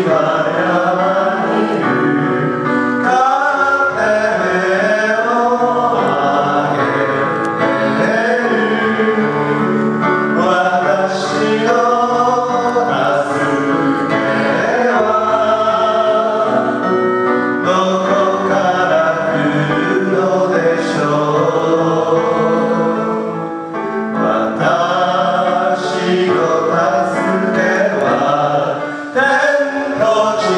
私の助けは天と地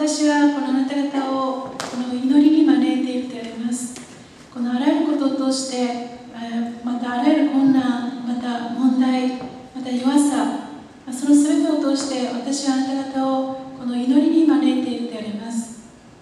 私はこのあなた方をこの祈りに招いているであります。このあらゆることを通して、またあらゆる困難、また問題、また弱さ、その全てを通して私はあなた方をこの祈りに招いているであります。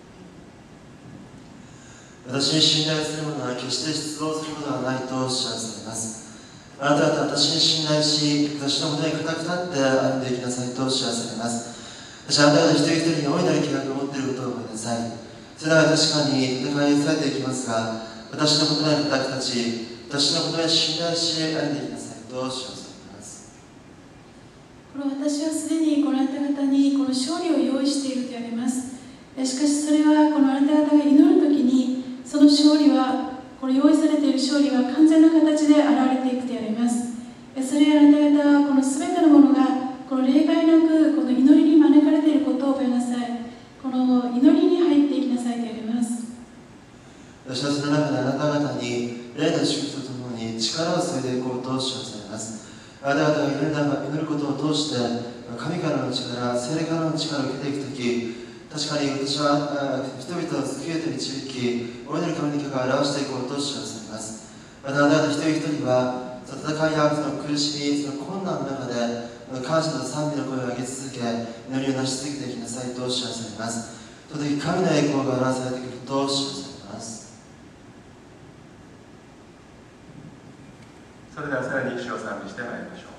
私に信頼する者は決して失望することはないと知らされます。あなた方は私に信頼し、私のもとに固く立って歩んでいきなさいと知らされます。私はあなた方一人一人に大いなる計画を持っていることを思いなさい。それは確かに戦いにされていきますが、私の言葉に固く立ち、私の言葉に信頼し歩んでいきなさいと知らされます。 これ私はすでにこのあなた方にこの勝利を用意しているであります。しかしそれはこのあなた方が祈るときに、その勝利は、この用意されている勝利は完全な形で現れていくであります。それはあなた方はこの全てのものがこの例外なくこの祈りに招かれていることを覚えなさい。この祈りに入っていきなさいであります。 私はその中であなた方に霊の祝福とともに力を注いでいこうと知らされます。あなた方が祈ることを通して神からの力、聖霊からの力を受けていくとき、確かに私は人々を救いへと導き、大いなる神の許可を表していこうと知らされます。またあなた方一人一人は、その戦いやその苦しみ、その困難の中で、感謝と賛美の声を上げ続け、祈りを成し続けていきなさいと知らされます。その時、神の栄光が表されてくると知らされます。 それではさらに主を賛美してまいりましょう。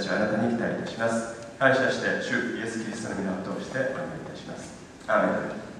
感謝して主イエスキリストの皆を通してお祈りいたします。アーメン。